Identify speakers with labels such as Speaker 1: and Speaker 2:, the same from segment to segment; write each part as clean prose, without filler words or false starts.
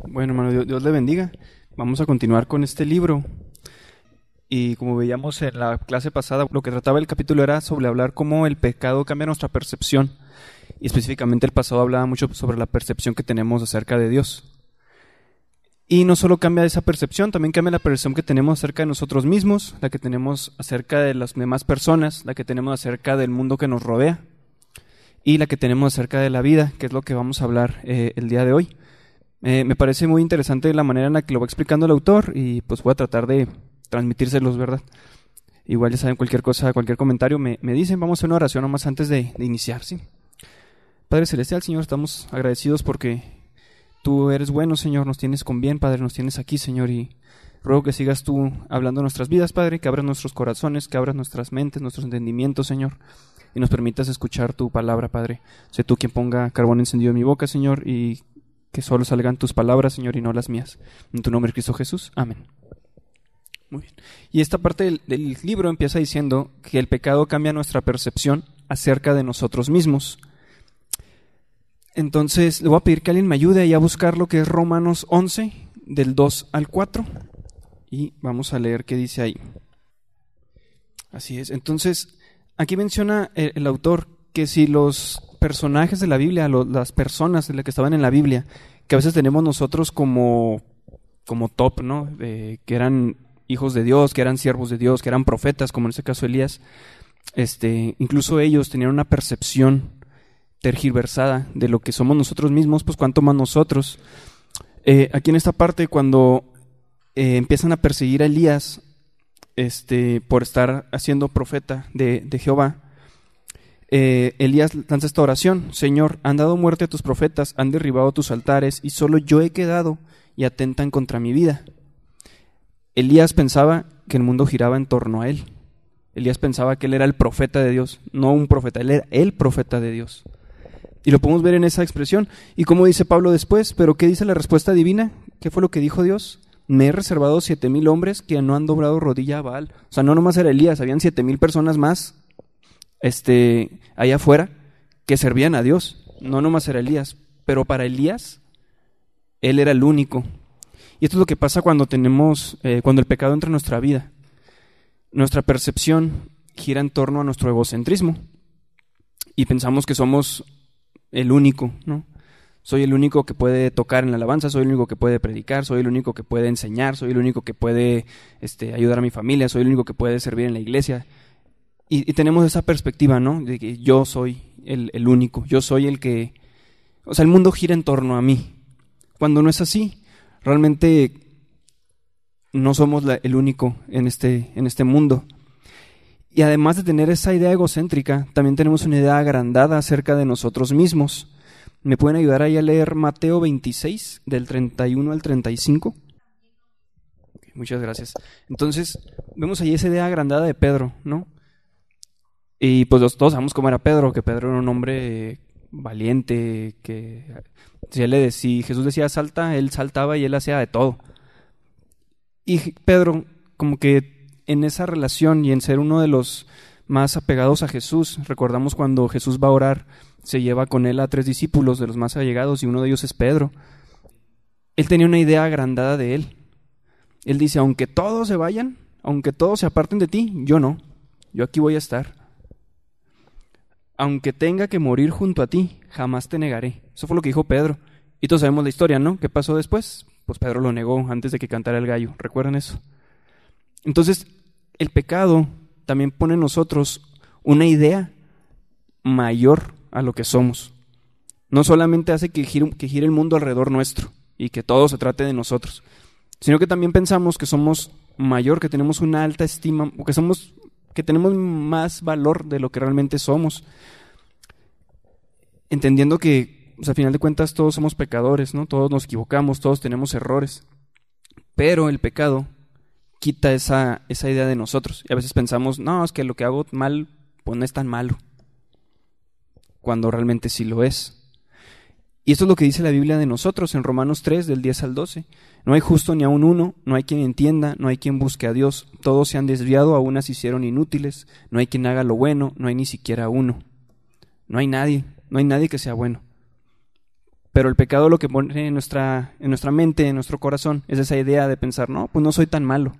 Speaker 1: Bueno, hermano, Dios le bendiga. Vamos a continuar con este libro. Y como veíamos en la clase pasada, lo que trataba el capítulo era sobre hablar cómo el pecado cambia nuestra percepción. Y específicamente el pasado hablaba mucho sobre la percepción que tenemos acerca de Dios. Y no solo cambia esa percepción, también cambia la percepción que tenemos acerca de nosotros mismos, la que tenemos acerca de las demás personas, la que tenemos acerca del mundo que nos rodea y la que tenemos acerca de la vida, que es lo que vamos a hablar el día de hoy. Me parece muy interesante la manera en la que lo va explicando el autor y pues voy a tratar de transmitírselos, ¿verdad? Igual ya saben, cualquier cosa, cualquier comentario me dicen. Vamos a hacer una oración nomás antes de iniciar, ¿sí? Padre Celestial, Señor, estamos agradecidos porque Tú eres bueno, Señor, nos tienes con bien, Padre, nos tienes aquí, Señor, y ruego que sigas Tú hablando en nuestras vidas, Padre, que abras nuestros corazones, que abras nuestras mentes, nuestros entendimientos, Señor, y nos permitas escuchar Tu palabra, Padre. Sé Tú quien ponga carbón encendido en mi boca, Señor, y que solo salgan Tus palabras, Señor, y no las mías. En Tu nombre, Cristo Jesús. Amén. Muy bien. Y esta parte del libro empieza diciendo que el pecado cambia nuestra percepción acerca de nosotros mismos. Entonces, le voy a pedir que alguien me ayude ahí a buscar lo que es Romanos 11, del 2 al 4. Y vamos a leer qué dice ahí. Así es. Entonces, aquí menciona el autor que si los personajes de la Biblia, las personas de las que estaban en la Biblia, que a veces tenemos nosotros como top, ¿no? Que eran hijos de Dios, que eran siervos de Dios, que eran profetas, como en este caso Elías, incluso ellos tenían una percepción tergiversada de lo que somos nosotros mismos, pues cuánto más nosotros. Aquí en esta parte, cuando empiezan a perseguir a Elías por estar haciendo profeta de Jehová, Elías lanza esta oración: Señor, han dado muerte a tus profetas, han derribado tus altares, y solo yo he quedado y atentan contra mi vida. Elías pensaba que el mundo giraba en torno a él. Elías pensaba que él era el profeta de Dios, no un profeta, él era el profeta de Dios. Y lo podemos ver en esa expresión. Y como dice Pablo después, ¿pero qué dice la respuesta divina? ¿Qué fue lo que dijo Dios? Me he reservado 7,000 hombres que no han doblado rodilla a Baal. O sea, no nomás era Elías, habían 7,000 personas más allá afuera que servían a Dios. No nomás era Elías, pero para Elías, él era el único. Y esto es lo que pasa cuando cuando el pecado entra en nuestra vida. Nuestra percepción gira en torno a nuestro egocentrismo y pensamos que somos el único, ¿no? Soy el único que puede tocar en la alabanza, soy el único que puede predicar, soy el único que puede enseñar, soy el único que puede ayudar a mi familia, soy el único que puede servir en la iglesia. Y tenemos esa perspectiva, ¿no? De que yo soy el único, yo soy el que... O sea, el mundo gira en torno a mí. Cuando no es así, realmente no somos el único en este mundo. Y además de tener esa idea egocéntrica, también tenemos una idea agrandada acerca de nosotros mismos. ¿Me pueden ayudar ahí a leer Mateo 26, del 31 al 35? Okay, muchas gracias. Entonces, vemos ahí esa idea agrandada de Pedro, ¿no? Y pues todos sabemos cómo era Pedro, que Pedro era un hombre valiente, que si Jesús decía salta, él saltaba y él hacía de todo. Y Pedro, como que en esa relación y en ser uno de los más apegados a Jesús, recordamos cuando Jesús va a orar, se lleva con él a 3 discípulos de los más allegados y uno de ellos es Pedro. Él tenía una idea agrandada de él. Él dice, aunque todos se vayan, aunque todos se aparten de ti, yo no, yo aquí voy a estar. Aunque tenga que morir junto a ti, jamás te negaré. Eso fue lo que dijo Pedro. Y todos sabemos la historia, ¿no? ¿Qué pasó después? Pues Pedro lo negó antes de que cantara el gallo. ¿Recuerdan eso? Entonces, el pecado también pone en nosotros una idea mayor a lo que somos. No solamente hace que gire el mundo alrededor nuestro y que todo se trate de nosotros, sino que también pensamos que somos mayor, que tenemos una alta estima, o que tenemos más valor de lo que realmente somos. Entendiendo que, a final de cuentas, todos somos pecadores, ¿no? Todos nos equivocamos, todos tenemos errores. Pero el pecado quita esa idea de nosotros. Y a veces pensamos, no, es que lo que hago mal, pues no es tan malo. Cuando realmente sí lo es. Y esto es lo que dice la Biblia de nosotros en Romanos 3, del 10 al 12. No hay justo ni aun uno, no hay quien entienda, no hay quien busque a Dios. Todos se han desviado, a unas se hicieron inútiles. No hay quien haga lo bueno, no hay ni siquiera uno. No hay nadie que sea bueno. Pero el pecado lo que pone en nuestra mente, en nuestro corazón, es esa idea de pensar, no, pues no soy tan malo.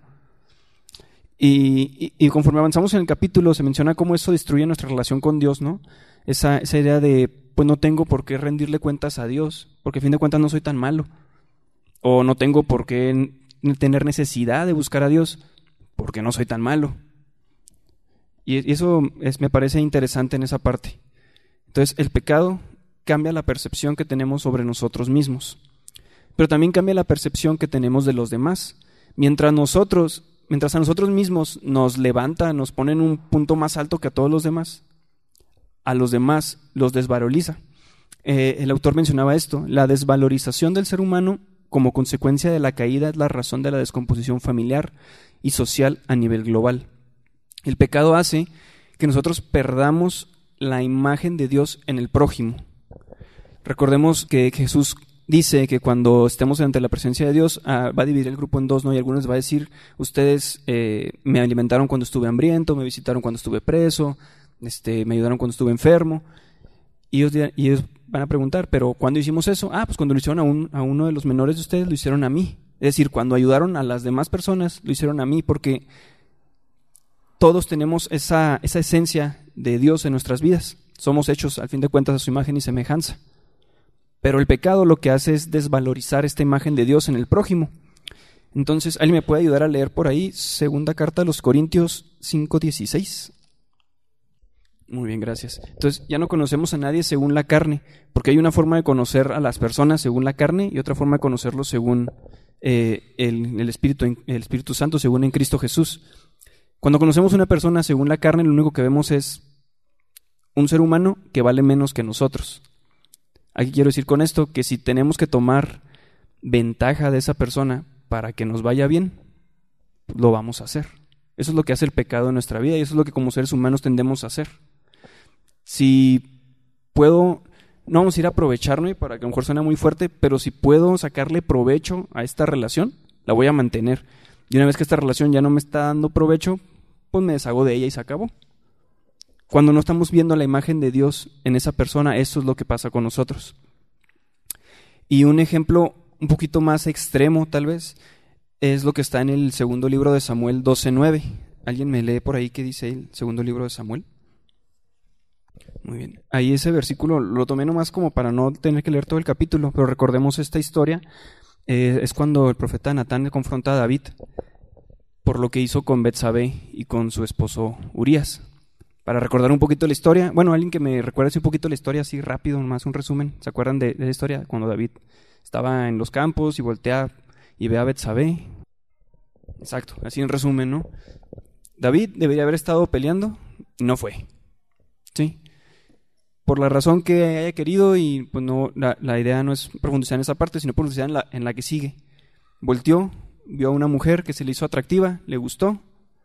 Speaker 1: Y conforme avanzamos en el capítulo se menciona cómo eso destruye nuestra relación con Dios, ¿no? Esa idea de, pues no tengo por qué rendirle cuentas a Dios, porque a fin de cuentas no soy tan malo. O no tengo por qué tener necesidad de buscar a Dios, porque no soy tan malo. Y eso me parece interesante en esa parte. Entonces, el pecado cambia la percepción que tenemos sobre nosotros mismos, pero también cambia la percepción que tenemos de los demás. Mientras a nosotros mismos nos levanta, nos pone en un punto más alto que a todos los demás, a los demás los desvaloriza. El autor mencionaba esto: la desvalorización del ser humano como consecuencia de la caída es la razón de la descomposición familiar y social a nivel global. El pecado hace que nosotros perdamos la imagen de Dios en el prójimo. Recordemos que Jesús dice que cuando estemos ante la presencia de Dios, va a dividir el grupo en dos, ¿no? Y algunos les va a decir, ustedes me alimentaron cuando estuve hambriento, me visitaron cuando estuve preso, me ayudaron cuando estuve enfermo. Y ellos van a preguntar, ¿pero cuándo hicimos eso? Pues cuando lo hicieron a uno de los menores de ustedes, lo hicieron a mí. Es decir, cuando ayudaron a las demás personas, lo hicieron a mí, porque todos tenemos esa esencia de Dios en nuestras vidas. Somos hechos, al fin de cuentas, a su imagen y semejanza. Pero el pecado lo que hace es desvalorizar esta imagen de Dios en el prójimo. Entonces, ¿alguien me puede ayudar a leer por ahí? Segunda carta a los Corintios 5:16. Muy bien, gracias. Entonces, ya no conocemos a nadie según la carne, porque hay una forma de conocer a las personas según la carne y otra forma de conocerlos según el Espíritu Santo, según en Cristo Jesús. Cuando conocemos a una persona según la carne, lo único que vemos es un ser humano que vale menos que nosotros. Aquí quiero decir con esto que si tenemos que tomar ventaja de esa persona para que nos vaya bien, lo vamos a hacer. Eso es lo que hace el pecado en nuestra vida y eso es lo que como seres humanos tendemos a hacer. Si puedo, no vamos a ir a aprovecharme, para que a lo mejor suene muy fuerte, pero si puedo sacarle provecho a esta relación, la voy a mantener. Y una vez que esta relación ya no me está dando provecho, pues me deshago de ella y se acabó. Cuando no estamos viendo la imagen de Dios en esa persona, eso es lo que pasa con nosotros. Y un ejemplo un poquito más extremo, tal vez, es lo que está en el segundo libro de Samuel 12:9. ¿Alguien me lee por ahí qué dice el segundo libro de Samuel? Muy bien. Ahí ese versículo lo tomé nomás como para no tener que leer todo el capítulo, pero recordemos esta historia. Es cuando el profeta Natán le confronta a David por lo que hizo con Betsabé y con su esposo Urías. Para recordar un poquito la historia, bueno, alguien que me recuerde un poquito la historia así rápido, más un resumen. ¿Se acuerdan de la historia? Cuando David estaba en los campos y voltea y ve a Betsabé. Exacto, así en resumen, ¿no? David debería haber estado peleando, no fue. ¿Sí? Por la razón que haya querido y pues no, la idea no es profundizar en esa parte, sino profundizar en la que sigue. Volteó, vio a una mujer que se le hizo atractiva, le gustó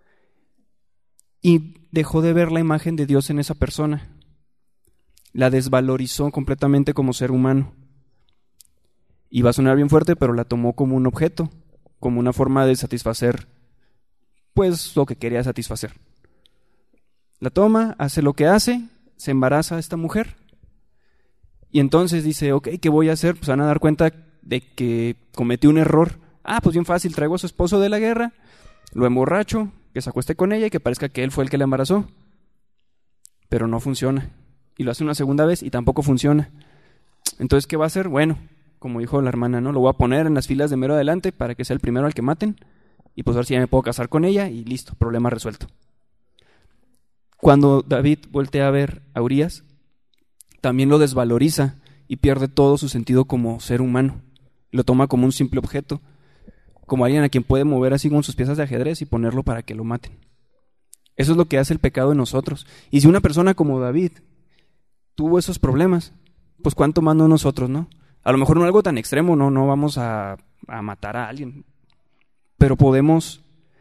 Speaker 1: y dejó de ver la imagen de Dios en esa persona. La desvalorizó completamente como ser humano. Y va a sonar bien fuerte, pero la tomó como un objeto, como una forma de satisfacer, pues, lo que quería satisfacer. La toma, hace lo que hace, se embaraza a esta mujer. Y entonces dice, ok, ¿qué voy a hacer? Pues van a dar cuenta de que cometió un error. Pues bien fácil, traigo a su esposo de la guerra, lo emborracho, que se acueste con ella y que parezca que él fue el que la embarazó. Pero no funciona. Y lo hace una segunda vez y tampoco funciona. Entonces, ¿qué va a hacer? Bueno, como dijo la hermana, ¿no? Lo voy a poner en las filas de mero adelante para que sea el primero al que maten. Y pues a ver si ya me puedo casar con ella y listo, problema resuelto. Cuando David voltea a ver a Urías, también lo desvaloriza y pierde todo su sentido como ser humano. Lo toma como un simple objeto, como alguien a quien puede mover así con sus piezas de ajedrez y ponerlo para que lo maten. Eso es lo que hace el pecado en nosotros. Y si una persona como David tuvo esos problemas, pues cuánto más no nosotros, ¿no? A lo mejor no algo tan extremo, no vamos a matar a alguien, pero podemos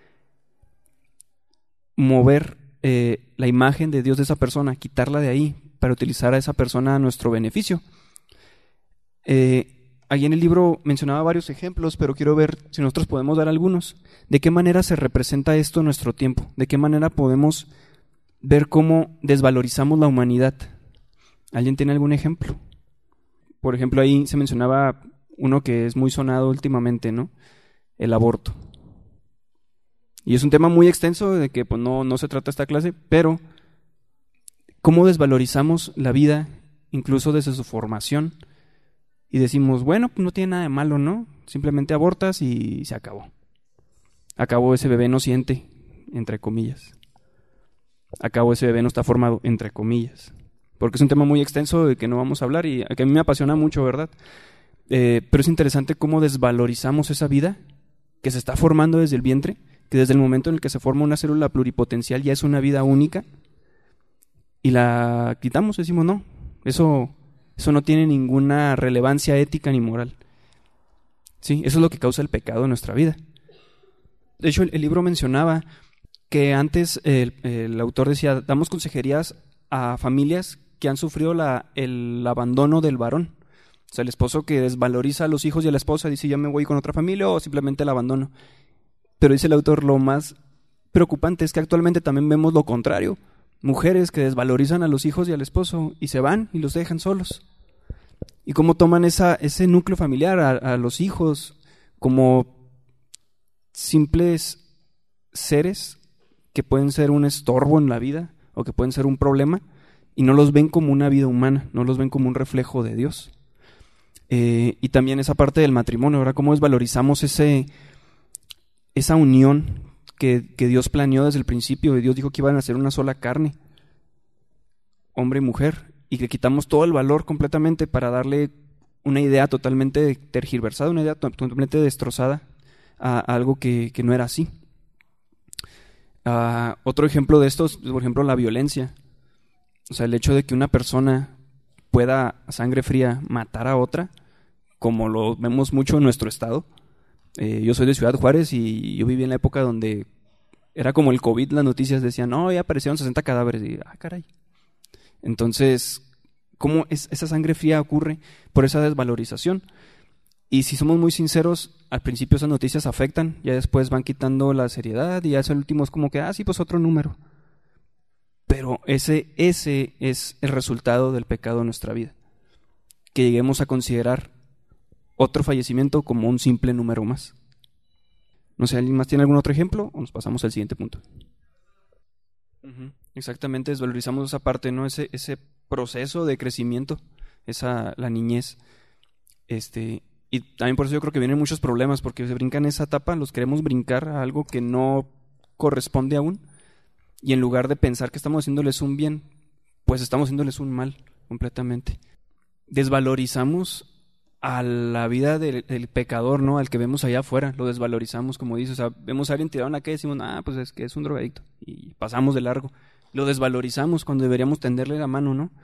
Speaker 1: mover la imagen de Dios de esa persona, quitarla de ahí para utilizar a esa persona a nuestro beneficio. Ahí en el libro mencionaba varios ejemplos, pero quiero ver si nosotros podemos dar algunos. ¿De qué manera se representa esto en nuestro tiempo? ¿De qué manera podemos ver cómo desvalorizamos la humanidad? ¿Alguien tiene algún ejemplo? Por ejemplo, ahí se mencionaba uno que es muy sonado últimamente, ¿no? El aborto. Y es un tema muy extenso de que pues, no se trata esta clase, pero ¿cómo desvalorizamos la vida incluso desde su formación? Y decimos, bueno, pues no tiene nada de malo, ¿no? Simplemente abortas y se acabó. Acabó, ese bebé no siente, entre comillas. Acabó, ese bebé no está formado, entre comillas. Porque es un tema muy extenso de que no vamos a hablar y que a mí me apasiona mucho, ¿verdad? Pero es interesante cómo desvalorizamos esa vida que se está formando desde el vientre, que desde el momento en el que se forma una célula pluripotencial ya es una vida única, y la quitamos, decimos, no, eso no tiene ninguna relevancia ética ni moral. Sí, eso es lo que causa el pecado en nuestra vida. De hecho, el libro mencionaba que antes el autor decía, damos consejerías a familias que han sufrido el abandono del varón. O sea, el esposo que desvaloriza a los hijos y a la esposa, dice, yo me voy con otra familia o simplemente el abandono. Pero dice el autor, lo más preocupante es que actualmente también vemos lo contrario. Mujeres que desvalorizan a los hijos y al esposo y se van y los dejan solos. Y cómo toman ese núcleo familiar, a los hijos, como simples seres que pueden ser un estorbo en la vida o que pueden ser un problema, y no los ven como una vida humana, no los ven como un reflejo de Dios. Y también esa parte del matrimonio, ¿verdad? Cómo desvalorizamos esa unión que Dios planeó desde el principio, y Dios dijo que iban a ser una sola carne, hombre y mujer, y que quitamos todo el valor completamente para darle una idea totalmente tergiversada, una idea totalmente destrozada a algo que no era así. Otro ejemplo de esto es, por ejemplo, la violencia. O sea, el hecho de que una persona pueda a sangre fría matar a otra, como lo vemos mucho en nuestro estado. Yo soy de Ciudad Juárez y yo viví en la época donde era como el COVID, las noticias decían, no, ya aparecieron 60 cadáveres, y caray. Entonces, ¿cómo esa sangre fría ocurre? Por esa desvalorización. Y si somos muy sinceros, al principio esas noticias afectan, ya después van quitando la seriedad y ya el último es como que, sí, pues otro número. Pero ese es el resultado del pecado en nuestra vida. Que lleguemos a considerar otro fallecimiento como un simple número más. No sé, ¿alguien más tiene algún otro ejemplo? O nos pasamos al siguiente punto. Exactamente, desvalorizamos esa parte, ¿no? Ese proceso de crecimiento, la niñez. Y también por eso yo creo que vienen muchos problemas, porque se brincan esa etapa, los queremos brincar a algo que no corresponde aún, y en lugar de pensar que estamos haciéndoles un bien, pues estamos haciéndoles un mal completamente. Desvalorizamos a la vida del pecador, ¿no? Al que vemos allá afuera, lo desvalorizamos, como dices. O sea, vemos a alguien tirado en la calle y decimos, pues es que es un drogadicto, y pasamos de largo. Lo desvalorizamos cuando deberíamos tenderle la mano, ¿no?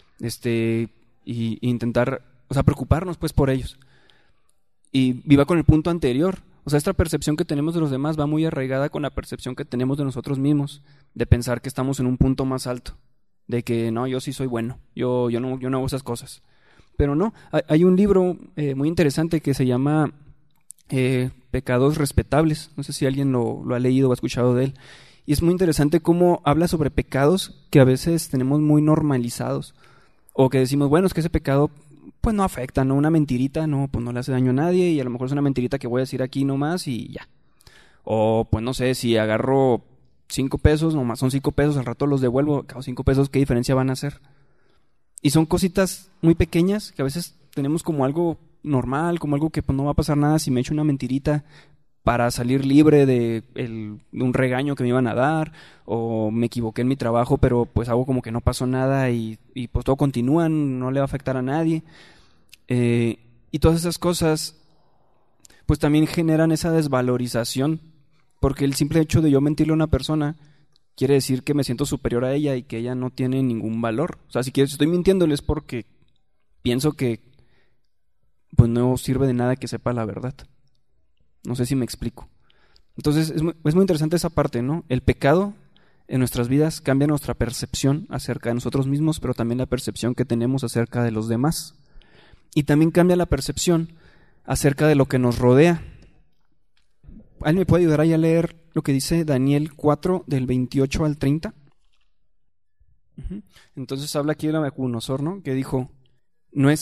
Speaker 1: Y intentar, o sea, preocuparnos pues por ellos. Y viva con el punto anterior. O sea, esta percepción que tenemos de los demás va muy arraigada con la percepción que tenemos de nosotros mismos, de pensar que estamos en un punto más alto, de que no, yo sí soy bueno, yo no hago esas cosas. Pero no, hay un libro muy interesante que se llama Pecados Respetables. No sé si alguien lo ha leído o ha escuchado de él. Y es muy interesante cómo habla sobre pecados que a veces tenemos muy normalizados. O que decimos, bueno, es que ese pecado pues no afecta, ¿no? Una mentirita, no, pues no le hace daño a nadie, y a lo mejor es una mentirita que voy a decir aquí nomás y ya. O pues no sé, si agarro 5 pesos, nomás son 5 pesos, al rato los devuelvo, cada 5 pesos, ¿qué diferencia van a hacer? Y son cositas muy pequeñas que a veces tenemos como algo normal, como algo que pues no va a pasar nada si me echo una mentirita para salir libre de un regaño que me iban a dar, o me equivoqué en mi trabajo, pero pues hago como que no pasó nada y pues todo continúa, no le va a afectar a nadie. Y todas esas cosas pues también generan esa desvalorización, porque el simple hecho de yo mentirle a una persona quiere decir que me siento superior a ella y que ella no tiene ningún valor. O sea, si estoy mintiéndole es porque pienso que pues no sirve de nada que sepa la verdad. No sé si me explico. Entonces es muy interesante esa parte, ¿no? El pecado en nuestras vidas cambia nuestra percepción acerca de nosotros mismos, pero también la percepción que tenemos acerca de los demás. Y también cambia la percepción acerca de lo que nos rodea. ¿Alguien me puede ayudar ahí a leer lo que dice Daniel 4, del 28 al 30? Entonces habla aquí de Nabucodonosor, ¿no? Que dijo, no es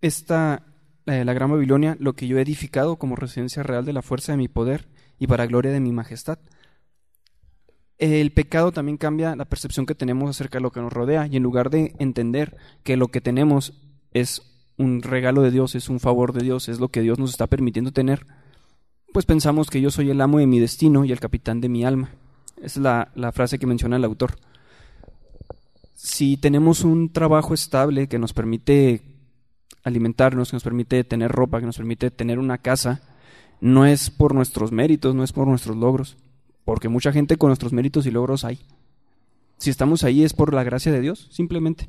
Speaker 1: la Gran Babilonia, lo que yo he edificado como residencia real de la fuerza de mi poder y para gloria de mi majestad. El pecado también cambia la percepción que tenemos acerca de lo que nos rodea, y en lugar de entender que lo que tenemos es un regalo de Dios, es un favor de Dios, es lo que Dios nos está permitiendo tener, pues pensamos que yo soy el amo de mi destino y el capitán de mi alma. Esa es la frase que menciona el autor. Si tenemos un trabajo estable que nos permite alimentarnos, que nos permite tener ropa, que nos permite tener una casa, no es por nuestros méritos, no es por nuestros logros, porque mucha gente con nuestros méritos y logros hay. Si estamos ahí es por la gracia de Dios, simplemente.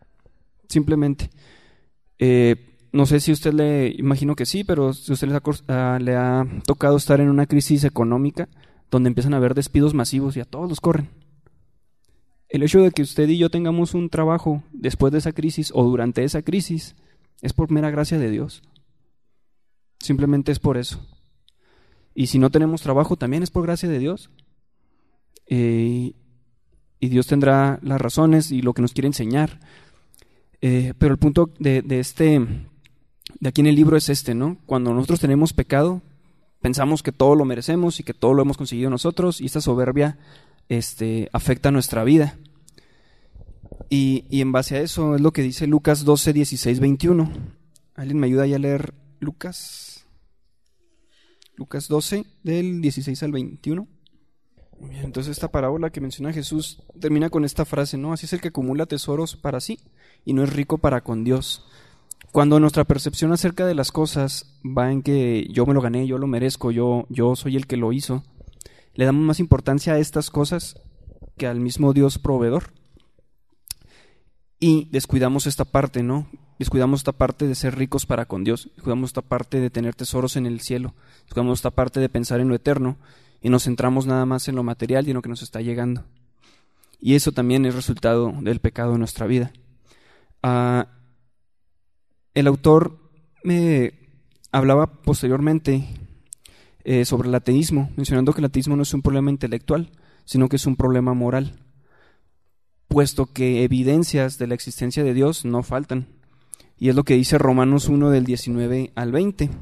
Speaker 1: No sé si usted imagino que sí, pero si usted le ha tocado estar en una crisis económica donde empiezan a haber despidos masivos y a todos los corren. El hecho de que usted y yo tengamos un trabajo después de esa crisis o durante esa crisis es por mera gracia de Dios. Simplemente es por eso. Y si no tenemos trabajo también es por gracia de Dios. Y Dios tendrá las razones y lo que nos quiere enseñar. Pero el punto de aquí en el libro es ¿no? Cuando nosotros tenemos pecado, pensamos que todo lo merecemos y que todo lo hemos conseguido nosotros, y esta soberbia afecta nuestra vida. Y en base a eso es lo que dice Lucas 12, 16, 21. ¿Alguien me ayuda ahí a leer Lucas 12, del 16 al 21? Muy bien, entonces esta parábola que menciona Jesús termina con esta frase, ¿no? Así es el que acumula tesoros para sí y no es rico para con Dios. Cuando nuestra percepción acerca de las cosas va en que yo me lo gané, yo lo merezco, yo soy el que lo hizo, le damos más importancia a estas cosas que al mismo Dios proveedor. Y descuidamos esta parte, ¿no? Descuidamos esta parte de ser ricos para con Dios, descuidamos esta parte de tener tesoros en el cielo, descuidamos esta parte de pensar en lo eterno y nos centramos nada más en lo material y en lo que nos está llegando. Y eso también es resultado del pecado en nuestra vida. El autor me hablaba posteriormente sobre el ateísmo, mencionando que el ateísmo no es un problema intelectual, sino que es un problema moral, puesto que evidencias de la existencia de Dios no faltan. Y es lo que dice Romanos 1 del 19 al 20.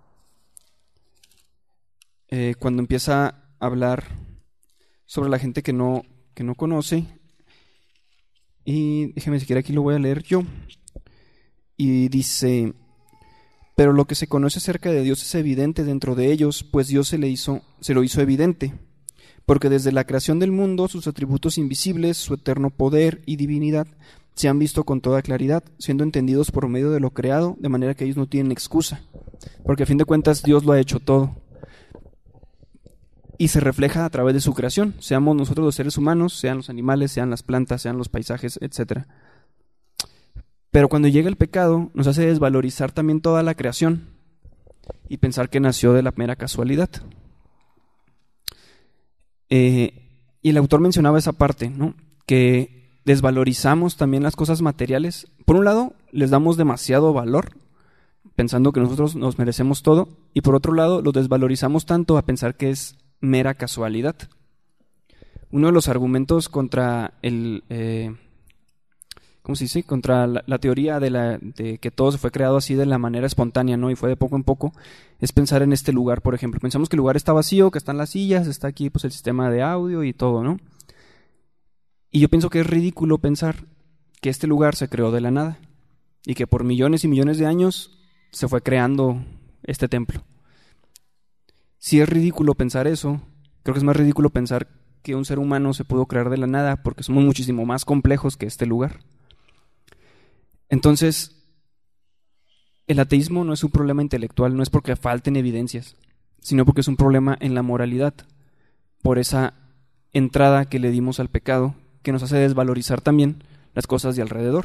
Speaker 1: Cuando empieza a hablar sobre la gente que no conoce, y déjeme siquiera aquí lo voy a leer yo, y dice: pero lo que se conoce acerca de Dios es evidente dentro de ellos, pues Dios se lo hizo evidente, porque desde la creación del mundo sus atributos invisibles, su eterno poder y divinidad se han visto con toda claridad, siendo entendidos por medio de lo creado, de manera que ellos no tienen excusa, porque a fin de cuentas Dios lo ha hecho todo. Y se refleja a través de su creación, seamos nosotros los seres humanos, sean los animales, sean las plantas, sean los paisajes, etc. Pero cuando llega el pecado, nos hace desvalorizar también toda la creación y pensar que nació de la mera casualidad. Y el autor mencionaba esa parte, ¿no? Que desvalorizamos también las cosas materiales. Por un lado, les damos demasiado valor, pensando que nosotros nos merecemos todo, y por otro lado, los desvalorizamos tanto a pensar que es mera casualidad. Uno de los argumentos contra contra la teoría de que todo se fue creado así de la manera espontánea, ¿no? Y fue de poco en poco, es pensar en este lugar, por ejemplo. Pensamos que el lugar está vacío, que están las sillas, está aquí pues el sistema de audio y todo, ¿no? Y yo pienso que es ridículo pensar que este lugar se creó de la nada y que por millones y millones de años se fue creando este templo. Si es ridículo pensar eso, creo que es más ridículo pensar que un ser humano se pudo crear de la nada, porque somos muchísimo más complejos que este lugar. Entonces, el ateísmo no es un problema intelectual, no es porque falten evidencias, sino porque es un problema en la moralidad, por esa entrada que le dimos al pecado, que nos hace desvalorizar también las cosas de alrededor.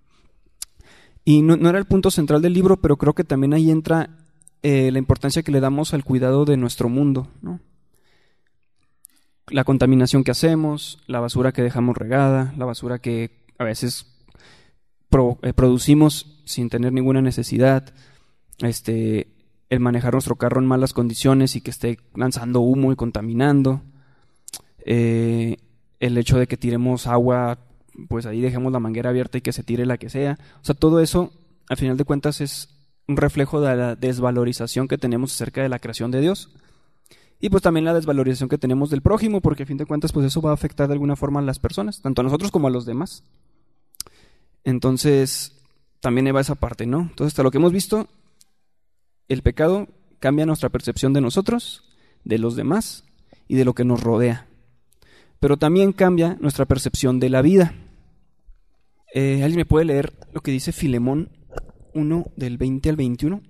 Speaker 1: Y no era el punto central del libro, pero creo que también ahí entra la importancia que le damos al cuidado de nuestro mundo, ¿no? La contaminación que hacemos, la basura que dejamos regada, la basura que a veces producimos sin tener ninguna necesidad, el manejar nuestro carro en malas condiciones y que esté lanzando humo y contaminando, el hecho de que tiremos agua, pues ahí dejemos la manguera abierta y que se tire la que sea. O sea, todo eso al final de cuentas es un reflejo de la desvalorización que tenemos acerca de la creación de Dios. Y pues también la desvalorización que tenemos del prójimo, porque a fin de cuentas pues eso va a afectar de alguna forma a las personas, tanto a nosotros como a los demás. Entonces, también va esa parte, ¿no? Entonces, hasta lo que hemos visto, el pecado cambia nuestra percepción de nosotros, de los demás y de lo que nos rodea. Pero también cambia nuestra percepción de la vida. ¿Alguien me puede leer lo que dice Filemón 1, del 20 al 21?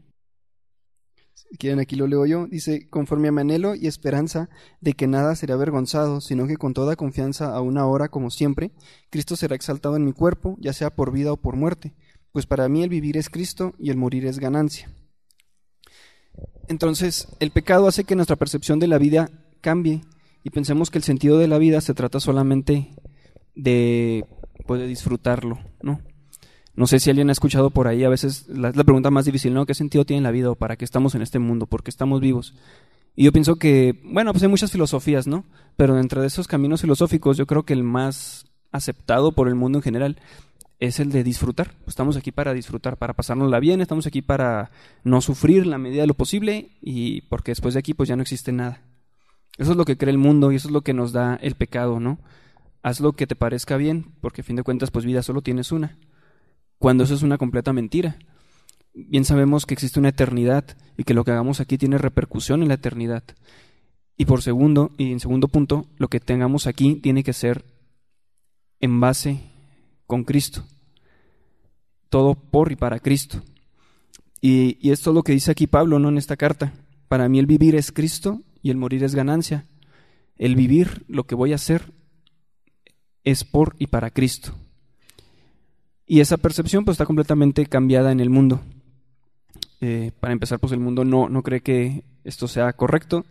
Speaker 1: Si quieren, aquí lo leo yo. Dice: conforme a mi anhelo y esperanza de que nada será avergonzado, sino que con toda confianza, aún ahora como siempre, Cristo será exaltado en mi cuerpo, ya sea por vida o por muerte. Pues para mí el vivir es Cristo y el morir es ganancia. Entonces, el pecado hace que nuestra percepción de la vida cambie y pensemos que el sentido de la vida se trata solamente de disfrutarlo, ¿no? No sé si alguien ha escuchado por ahí, a veces la pregunta más difícil, ¿no? ¿Qué sentido tiene la vida o para qué estamos en este mundo? ¿Por qué estamos vivos? Y yo pienso que, bueno, pues hay muchas filosofías, ¿no? Pero dentro de esos caminos filosóficos yo creo que el más aceptado por el mundo en general es el de disfrutar. Estamos aquí para disfrutar, para pasárnosla bien, estamos aquí para no sufrir en la medida de lo posible y porque después de aquí pues ya no existe nada. Eso es lo que cree el mundo y eso es lo que nos da el pecado, ¿no? Haz lo que te parezca bien, porque a fin de cuentas pues vida solo tienes una. Cuando eso es una completa mentira. Bien sabemos que existe una eternidad y que lo que hagamos aquí tiene repercusión en la eternidad. Y en segundo punto, lo que tengamos aquí tiene que ser en base con Cristo. Todo por y para Cristo. Y esto es lo que dice aquí Pablo, ¿no? En esta carta. Para mí el vivir es Cristo y el morir es ganancia. El vivir, lo que voy a hacer, es por y para Cristo. Y esa percepción pues está completamente cambiada en el mundo. Para empezar, pues el mundo no cree que esto sea correcto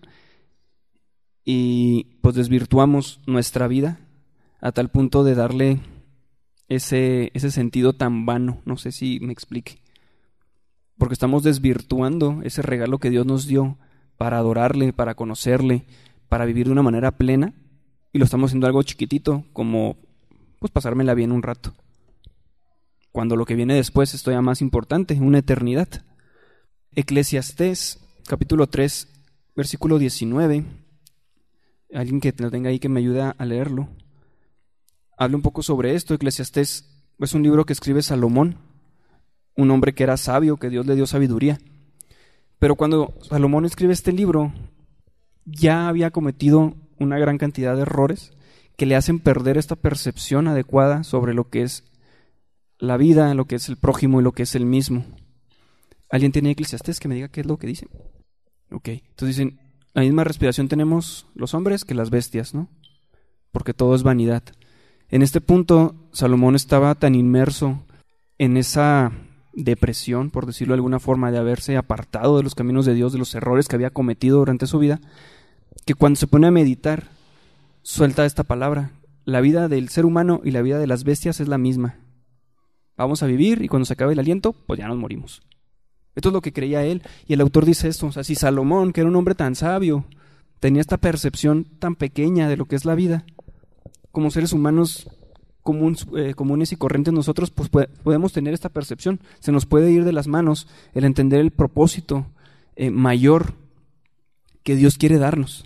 Speaker 1: y pues desvirtuamos nuestra vida a tal punto de darle ese sentido tan vano. No sé si me explique. Porque estamos desvirtuando ese regalo que Dios nos dio para adorarle, para conocerle, para vivir de una manera plena, y lo estamos haciendo algo chiquitito, como pues pasármela bien un rato. Cuando lo que viene después es todavía más importante, una eternidad. Eclesiastés, capítulo 3, versículo 19. Alguien que lo tenga ahí que me ayude a leerlo. Habla un poco sobre esto. Eclesiastés es un libro que escribe Salomón, un hombre que era sabio, que Dios le dio sabiduría. Pero cuando Salomón escribe este libro, ya había cometido una gran cantidad de errores que le hacen perder esta percepción adecuada sobre lo que es la vida, lo que es el prójimo y lo que es el mismo. ¿Alguien tiene Eclesiastés que me diga qué es lo que dice? Ok, entonces dicen, la misma respiración tenemos los hombres que las bestias, ¿no? Porque todo es vanidad. En este punto, Salomón estaba tan inmerso en esa depresión, por decirlo de alguna forma, de haberse apartado de los caminos de Dios, de los errores que había cometido durante su vida, que cuando se pone a meditar, suelta esta palabra: la vida del ser humano y la vida de las bestias es la misma. Vamos a vivir y cuando se acabe el aliento, pues ya nos morimos. Esto es lo que creía él, y el autor dice esto: o sea, si Salomón, que era un hombre tan sabio, tenía esta percepción tan pequeña de lo que es la vida, como seres humanos comunes y corrientes nosotros, pues podemos tener esta percepción. Se nos puede ir de las manos el entender el propósito mayor que Dios quiere darnos.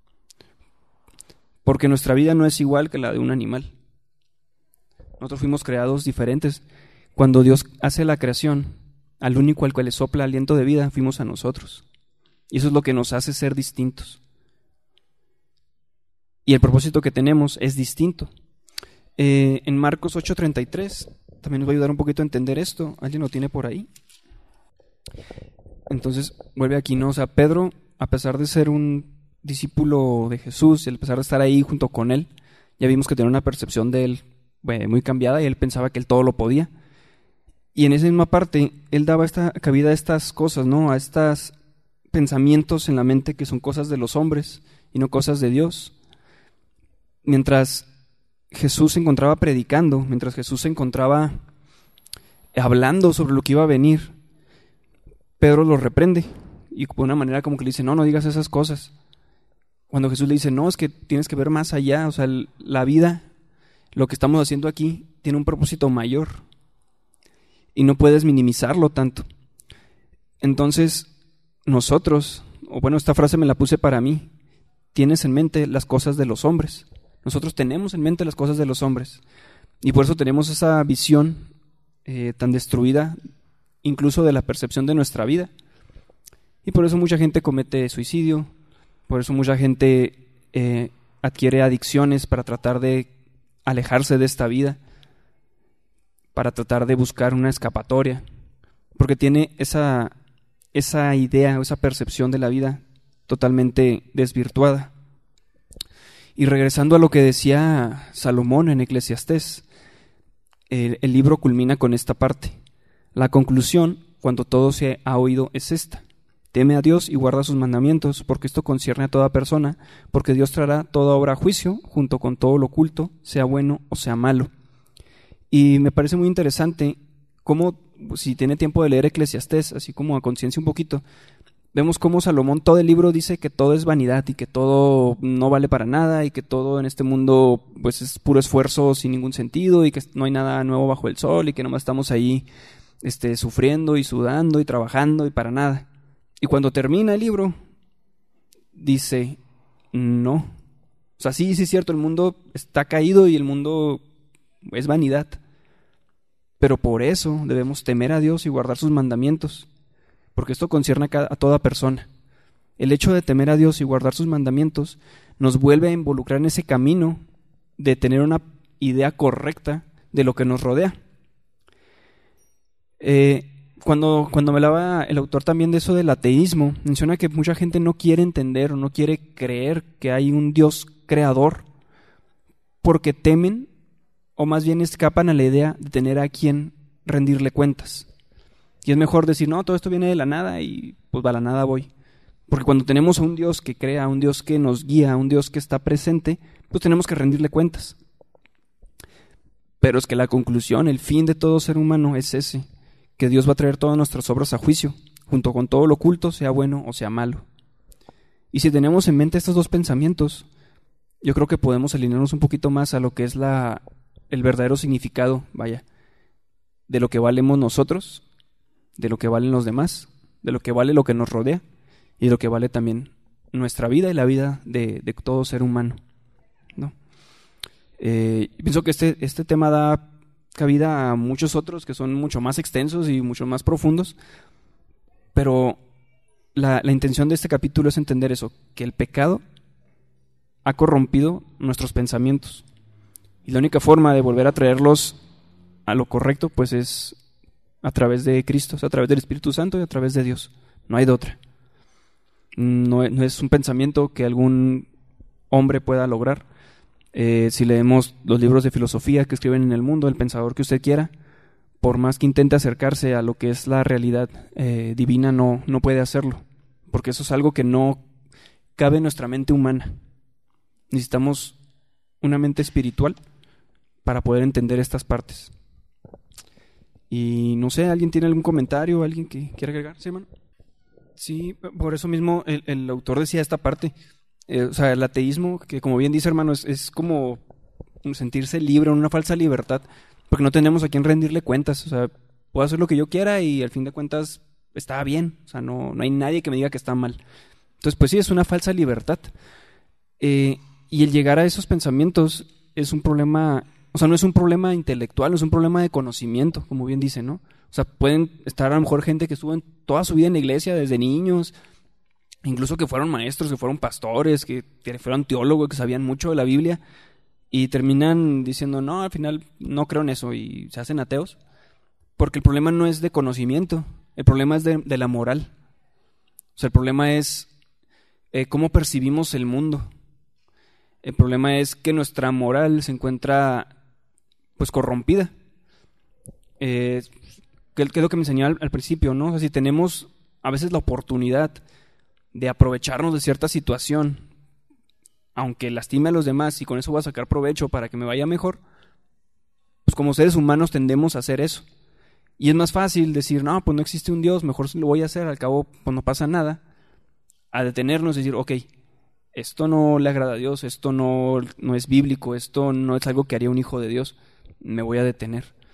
Speaker 1: Porque nuestra vida no es igual que la de un animal. Nosotros fuimos creados diferentes. Cuando Dios hace la creación, al único al cual le sopla aliento de vida, fuimos a nosotros. Y eso es lo que nos hace ser distintos. Y el propósito que tenemos es distinto. En Marcos 8:33 también nos va a ayudar un poquito a entender esto. ¿Alguien lo tiene por ahí? Entonces vuelve aquí, ¿no? O sea, Pedro, a pesar de ser un discípulo de Jesús, y a pesar de estar ahí junto con él, ya vimos que tenía una percepción de él muy cambiada, y él pensaba que él todo lo podía. Y en esa misma parte, él daba esta cabida a estas cosas, ¿no? A estos pensamientos en la mente que son cosas de los hombres y no cosas de Dios. Mientras Jesús se encontraba predicando, mientras Jesús se encontraba hablando sobre lo que iba a venir, Pedro lo reprende y de una manera como que le dice: no digas esas cosas. Cuando Jesús le dice: no, es que tienes que ver más allá, o sea, la vida, lo que estamos haciendo aquí, tiene un propósito mayor. y no puedes minimizarlo tanto. Entonces, nosotros, o bueno, esta frase me la puse para mí, tienes en mente las cosas de los hombres. Nosotros tenemos en mente las cosas de los hombres. Y por eso tenemos esa visión tan destruida, incluso de la percepción de nuestra vida. Y por eso mucha gente comete suicidio, por eso mucha gente adquiere adicciones para tratar de alejarse de esta vida, para tratar de buscar una escapatoria, porque tiene esa idea o esa percepción de la vida totalmente desvirtuada. Y regresando a lo que decía Salomón en Eclesiastés, el libro culmina con esta parte. La conclusión, cuando todo se ha oído, es esta: teme a Dios y guarda sus mandamientos, porque esto concierne a toda persona, porque Dios traerá toda obra a juicio, junto con todo lo oculto, sea bueno o sea malo. Y me parece muy interesante cómo, si tiene tiempo de leer Eclesiastés, así como a conciencia un poquito, vemos cómo Salomón todo el libro dice que todo es vanidad y que todo no vale para nada y que todo en este mundo pues es puro esfuerzo sin ningún sentido y que no hay nada nuevo bajo el sol y que nomás estamos ahí sufriendo y sudando y trabajando y para nada. Y cuando termina el libro, dice, no. O sea, sí es cierto, el mundo está caído y el mundo es vanidad. Pero por eso debemos temer a Dios y guardar sus mandamientos, porque esto concierne a toda persona. El hecho de temer a Dios y guardar sus mandamientos nos vuelve a involucrar en ese camino de tener una idea correcta de lo que nos rodea. Cuando me hablaba el autor también de eso del ateísmo, menciona que mucha gente no quiere entender o no quiere creer que hay un Dios creador porque temen, o más bien escapan a la idea de tener a quien rendirle cuentas. Y es mejor decir, no, todo esto viene de la nada y pues a la nada voy. Porque cuando tenemos a un Dios que crea, a un Dios que nos guía, a un Dios que está presente, pues tenemos que rendirle cuentas. Pero es que la conclusión, el fin de todo ser humano es ese, que Dios va a traer todas nuestras obras a juicio, junto con todo lo oculto, sea bueno o sea malo. Y si tenemos en mente estos dos pensamientos, yo creo que podemos alinearnos un poquito más a lo que es el verdadero significado, de lo que valemos nosotros, de lo que valen los demás, de lo que vale lo que nos rodea y de lo que vale también nuestra vida y la vida de todo ser humano, ¿no? Pienso que este tema da cabida a muchos otros que son mucho más extensos y mucho más profundos, pero la intención de este capítulo es entender eso, que el pecado ha corrompido nuestros pensamientos y la única forma de volver a traerlos a lo correcto pues es a través de Cristo, o sea, a través del Espíritu Santo y a través de Dios. No hay de otra. No es un pensamiento que algún hombre pueda lograr. Si leemos los libros de filosofía que escriben en el mundo, el pensador que usted quiera, por más que intente acercarse a lo que es la realidad divina, no puede hacerlo, porque eso es algo que no cabe en nuestra mente humana. Necesitamos una mente espiritual para poder entender estas partes. Y no sé, ¿alguien tiene algún comentario? ¿Alguien que quiera agregar? ¿Sí, hermano? Sí, por eso mismo el autor decía esta parte. O sea, el ateísmo, que como bien dice, hermano, es como sentirse libre, una falsa libertad, porque no tenemos a quien rendirle cuentas. O sea, puedo hacer lo que yo quiera y al fin de cuentas está bien. O sea, no hay nadie que me diga que está mal. Entonces, pues sí, es una falsa libertad. Y el llegar a esos pensamientos es un problema. O sea, no es un problema intelectual, no es un problema de conocimiento, como bien dice, ¿no? O sea, pueden estar a lo mejor gente que estuvo toda su vida en la iglesia desde niños, incluso que fueron maestros, que fueron pastores, que fueron teólogos, que sabían mucho de la Biblia, y terminan diciendo, no, al final no creo en eso, y se hacen ateos, porque el problema no es de conocimiento, el problema es de la moral. O sea, el problema es cómo percibimos el mundo. El problema es que nuestra moral se encuentra pues corrompida. Que es lo que me enseñó al principio, ¿no? O sea, si tenemos a veces la oportunidad de aprovecharnos de cierta situación, aunque lastime a los demás y con eso voy a sacar provecho para que me vaya mejor, pues como seres humanos tendemos a hacer eso. Y es más fácil decir, no, pues no existe un Dios, mejor lo voy a hacer, al cabo pues no pasa nada, a detenernos y decir, ok, esto no le agrada a Dios, esto no es bíblico, esto no es algo que haría un hijo de Dios, me voy a detener.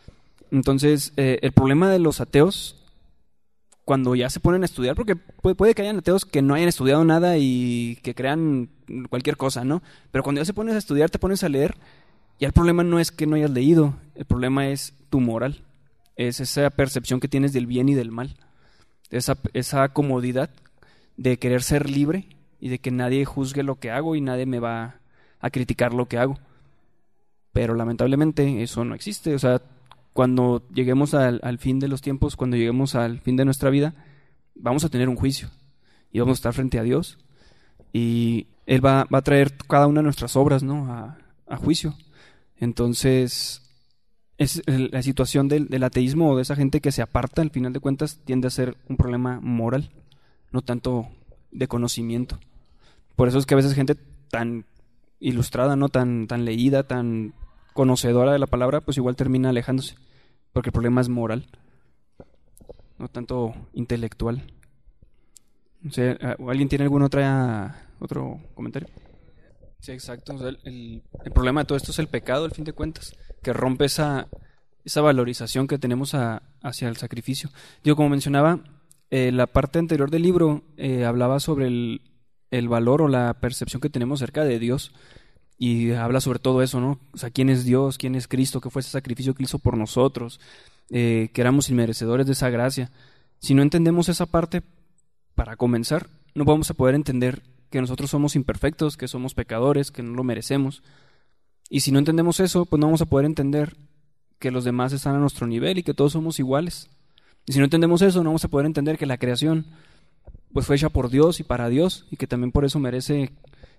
Speaker 1: Entonces, el problema de los ateos, cuando ya se ponen a estudiar, porque puede que hayan ateos que no hayan estudiado nada y que crean cualquier cosa, ¿no? Pero cuando ya se pones a estudiar, te pones a leer, ya el problema no es que no hayas leído, el problema es tu moral, es esa percepción que tienes del bien y del mal, esa comodidad de querer ser libre y de que nadie juzgue lo que hago y nadie me va a criticar lo que hago. Pero lamentablemente eso no existe. O sea, cuando lleguemos al fin de los tiempos, cuando lleguemos al fin de nuestra vida, vamos a tener un juicio y vamos a estar frente a Dios y Él va a traer cada una de nuestras obras, ¿no? a juicio. Entonces, la situación del ateísmo o de esa gente que se aparta, al final de cuentas, tiende a ser un problema moral, no tanto de conocimiento. Por eso es que a veces gente tan ilustrada, no tan leída, tan conocedora de la palabra, pues igual termina alejándose, porque el problema es moral, no tanto intelectual. No sé, ¿alguien tiene algún otro comentario? Sí, exacto. O sea, el problema de todo esto es el pecado, al fin de cuentas, que rompe esa valorización que tenemos hacia el sacrificio. Yo, como mencionaba, la parte anterior del libro hablaba sobre el valor o la percepción que tenemos acerca de Dios, y habla sobre todo eso, ¿no? O sea, ¿quién es Dios? ¿Quién es Cristo? ¿Qué fue ese sacrificio que hizo por nosotros? Que éramos inmerecedores de esa gracia. Si no entendemos esa parte, para comenzar, no vamos a poder entender que nosotros somos imperfectos, que somos pecadores, que no lo merecemos. Y si no entendemos eso, pues no vamos a poder entender que los demás están a nuestro nivel y que todos somos iguales. Y si no entendemos eso, no vamos a poder entender que la creación pues fue hecha por Dios y para Dios, y que también por eso merece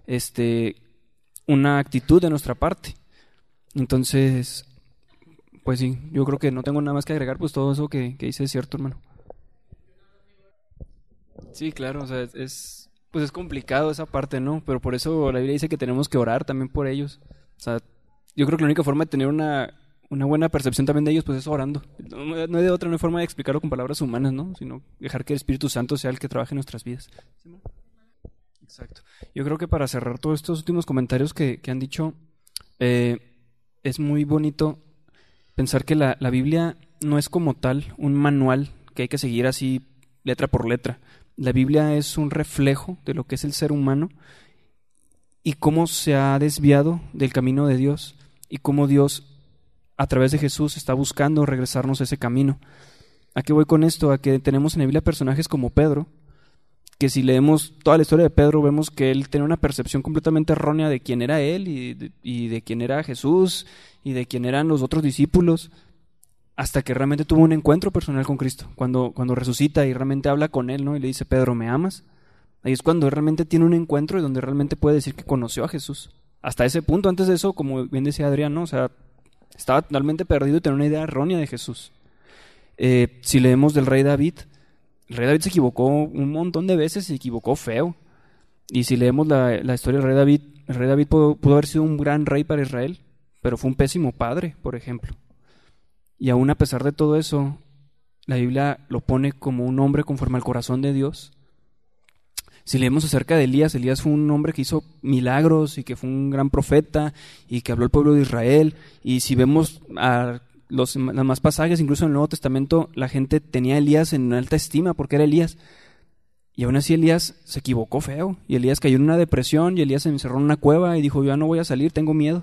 Speaker 1: una actitud de nuestra parte. Entonces, pues sí, yo creo que no tengo nada más que agregar, pues todo eso que dice es cierto, hermano. Sí, claro, o sea, pues es complicado esa parte, ¿no? Pero por eso la Biblia dice que tenemos que orar también por ellos. O sea, yo creo que la única forma de tener una buena percepción también de ellos, pues es orando. No hay de otra, no hay forma de explicarlo con palabras humanas, ¿no? Sino dejar que el Espíritu Santo sea el que trabaje en nuestras vidas. ¿Sí, no? Exacto. Yo creo que para cerrar todos estos últimos comentarios que han dicho, es muy bonito pensar que la Biblia no es como tal un manual que hay que seguir así letra por letra. La Biblia es un reflejo de lo que es el ser humano y cómo se ha desviado del camino de Dios y cómo Dios a través de Jesús está buscando regresarnos a ese camino. ¿A qué voy con esto? A que tenemos en la Biblia personajes como Pedro, que si leemos toda la historia de Pedro vemos que él tenía una percepción completamente errónea de quién era él y de quién era Jesús y de quién eran los otros discípulos, hasta que realmente tuvo un encuentro personal con Cristo, cuando resucita y realmente habla con él, ¿no? Y le dice, Pedro, ¿me amas? Ahí es cuando realmente tiene un encuentro y donde realmente puede decir que conoció a Jesús. Hasta ese punto, antes de eso, como bien decía Adrián, ¿no? O sea, estaba totalmente perdido y tenía una idea errónea de Jesús. Si leemos del rey David, el rey David se equivocó un montón de veces, se equivocó feo. Y si leemos la historia del rey David, el rey David pudo haber sido un gran rey para Israel, pero fue un pésimo padre, por ejemplo. Y aún a pesar de todo eso, la Biblia lo pone como un hombre conforme al corazón de Dios. Si leemos acerca de Elías, Elías fue un hombre que hizo milagros y que fue un gran profeta y que habló al pueblo de Israel. Y si vemos los más pasajes, incluso en el Nuevo Testamento, la gente tenía a Elías en alta estima porque era Elías. Y aún así Elías se equivocó feo. Y Elías cayó en una depresión y Elías se encerró en una cueva y dijo, yo ya no voy a salir, tengo miedo.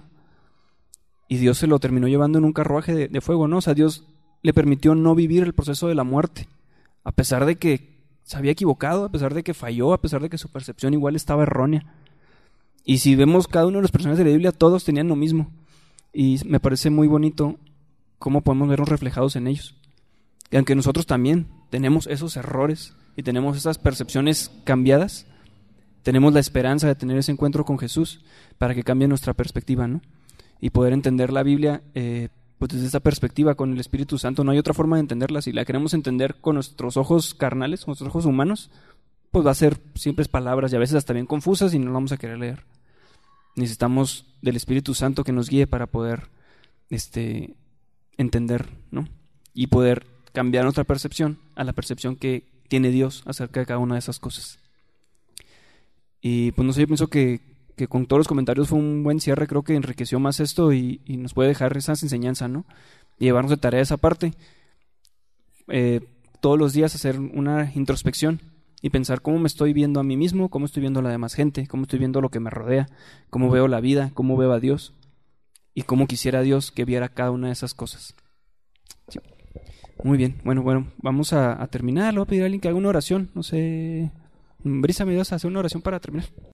Speaker 1: Y Dios se lo terminó llevando en un carruaje de fuego, ¿no? O sea, Dios le permitió no vivir el proceso de la muerte, a pesar de que se había equivocado, a pesar de que falló, a pesar de que su percepción igual estaba errónea. Y si vemos cada uno de los personajes de la Biblia, todos tenían lo mismo. Y me parece muy bonito cómo podemos vernos reflejados en ellos. Y aunque nosotros también tenemos esos errores y tenemos esas percepciones cambiadas, tenemos la esperanza de tener ese encuentro con Jesús para que cambie nuestra perspectiva, ¿no? Y poder entender la Biblia pues desde esta perspectiva con el Espíritu Santo. No hay otra forma de entenderla. Si la queremos entender con nuestros ojos carnales, con nuestros ojos humanos, pues va a ser siempre palabras y a veces hasta bien confusas y no lo vamos a querer leer. Necesitamos del Espíritu Santo que nos guíe para poder entender, ¿no? Y poder cambiar nuestra percepción a la percepción que tiene Dios acerca de cada una de esas cosas. Y pues no sé, yo pienso que con todos los comentarios fue un buen cierre. Creo que enriqueció más esto y nos puede dejar esa enseñanza, ¿no? y llevarnos de tarea esa parte. Todos los días hacer una introspección y pensar cómo me estoy viendo a mí mismo, cómo estoy viendo a la demás gente, cómo estoy viendo lo que me rodea, cómo veo la vida, cómo veo a Dios y cómo quisiera Dios que viera cada una de esas cosas. Sí. Muy bien, bueno, vamos a terminar. Le voy a pedir a alguien que haga una oración. No sé, Brisa, ¿me ayudas a hacer una oración para terminar?